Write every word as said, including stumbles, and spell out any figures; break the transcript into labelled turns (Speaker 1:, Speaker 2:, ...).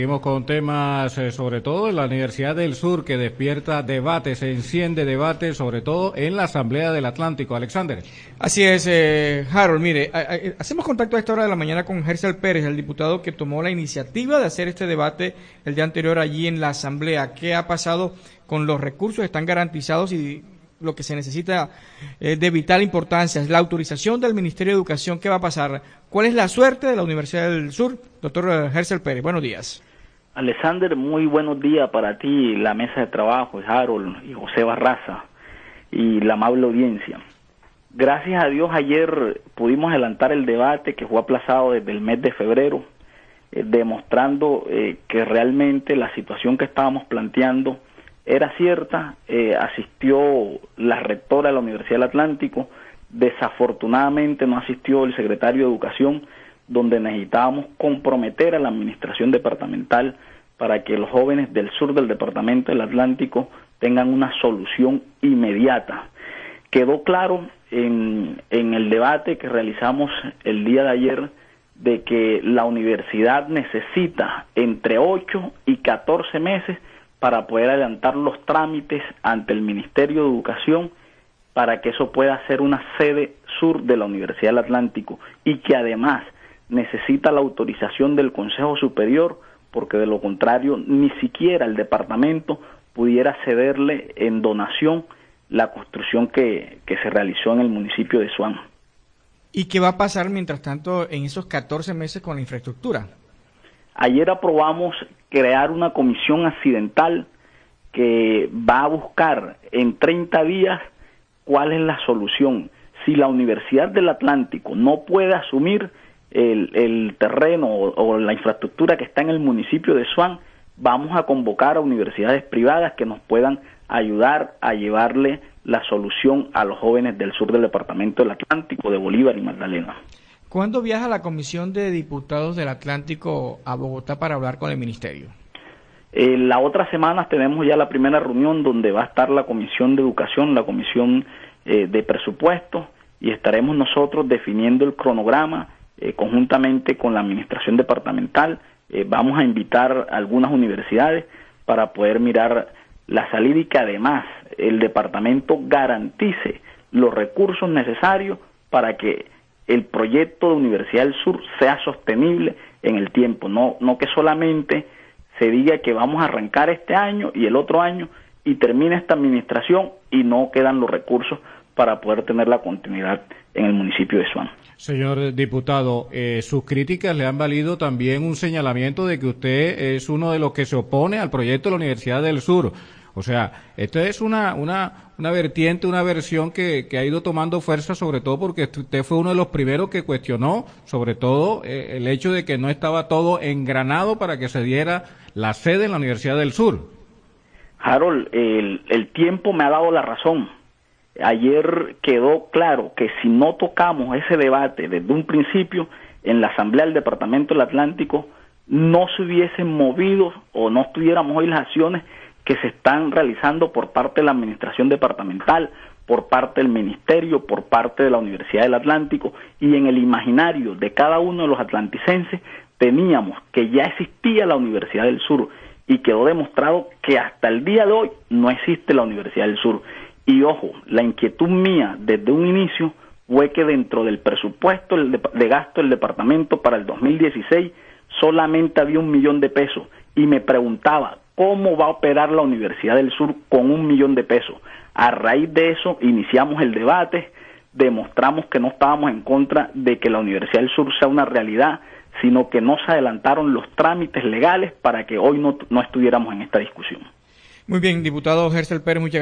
Speaker 1: Seguimos con temas, eh, sobre todo en la Universidad del Sur, que despierta debate, se enciende debate, sobre todo en la Asamblea del Atlántico. Alexander.
Speaker 2: Así es, eh, Harold, mire, a, a, hacemos contacto a esta hora de la mañana con Hersel Pérez, el diputado que tomó la iniciativa de hacer este debate el día anterior allí en la Asamblea. ¿Qué ha pasado con los recursos? ¿Están garantizados? Y lo que se necesita eh, de vital importancia es la autorización del Ministerio de Educación. ¿Qué va a pasar? ¿Cuál es la suerte de la Universidad del Sur? Doctor Hersel Pérez, buenos días.
Speaker 3: Alexander, muy buenos días para ti, la mesa de trabajo, Harold y José Barraza y la amable audiencia. Gracias a Dios ayer pudimos adelantar el debate que fue aplazado desde el mes de febrero, eh, demostrando eh, que realmente la situación que estábamos planteando era cierta. Eh, asistió la rectora de la Universidad del Atlántico, desafortunadamente no asistió el secretario de Educación, donde necesitábamos comprometer a la administración departamental para que los jóvenes del sur del departamento del Atlántico tengan una solución inmediata. Quedó claro en, en el debate que realizamos el día de ayer de que la universidad necesita entre ocho y catorce meses para poder adelantar los trámites ante el Ministerio de Educación para que eso pueda ser una sede sur de la Universidad del Atlántico, y que además necesita la autorización del Consejo Superior, porque de lo contrario ni siquiera el departamento pudiera cederle en donación la construcción que, que se realizó en el municipio de Suán.
Speaker 2: ¿Y qué va a pasar mientras tanto en esos catorce meses con la infraestructura?
Speaker 3: Ayer aprobamos crear una comisión accidental que va a buscar en treinta días cuál es la solución. Si la Universidad del Atlántico no puede asumir el, el terreno o, o la infraestructura que está en el municipio de Suán, vamos a convocar a universidades privadas que nos puedan ayudar a llevarle la solución a los jóvenes del sur del departamento del Atlántico, de Bolívar y Magdalena.
Speaker 2: ¿Cuándo viaja la Comisión de Diputados del Atlántico a Bogotá para hablar con el Ministerio?
Speaker 3: Eh, la otra semana tenemos ya la primera reunión donde va a estar la Comisión de Educación, la Comisión eh, de Presupuestos, y estaremos nosotros definiendo el cronograma eh, conjuntamente con la Administración Departamental. Eh, vamos a invitar a algunas universidades para poder mirar la salida y que además el departamento garantice los recursos necesarios para que el proyecto de Universidad del Sur sea sostenible en el tiempo, no, no que solamente se diga que vamos a arrancar este año y el otro año y termina esta administración y no quedan los recursos para poder tener la continuidad en el municipio de Suán.
Speaker 1: Señor diputado, eh, sus críticas le han valido también un señalamiento de que usted es uno de los que se opone al proyecto de la Universidad del Sur. O sea, esto es una una una vertiente, una versión que, que ha ido tomando fuerza, sobre todo porque usted fue uno de los primeros que cuestionó, sobre todo, eh, el hecho de que no estaba todo engranado para que se diera la sede en la Universidad del Sur.
Speaker 3: Harold, el, el tiempo me ha dado la razón. Ayer quedó claro que si no tocamos ese debate desde un principio en la Asamblea del Departamento del Atlántico, no se hubiesen movido o no estuviéramos hoy las acciones que se están realizando por parte de la Administración Departamental, por parte del Ministerio, por parte de la Universidad del Atlántico, y en el imaginario de cada uno de los atlanticenses teníamos que ya existía la Universidad del Sur, y quedó demostrado que hasta el día de hoy no existe la Universidad del Sur. Y ojo, la inquietud mía desde un inicio fue que dentro del presupuesto de gasto del departamento para el dos mil dieciséis solamente había un millón de pesos, y me preguntaba cómo va a operar la Universidad del Sur con un millón de pesos. A raíz de eso iniciamos el debate, demostramos que no estábamos en contra de que la Universidad del Sur sea una realidad, sino que no se adelantaron los trámites legales para que hoy no, no estuviéramos en esta discusión.
Speaker 2: Muy bien, diputado Hersel Pérez, muchas gracias.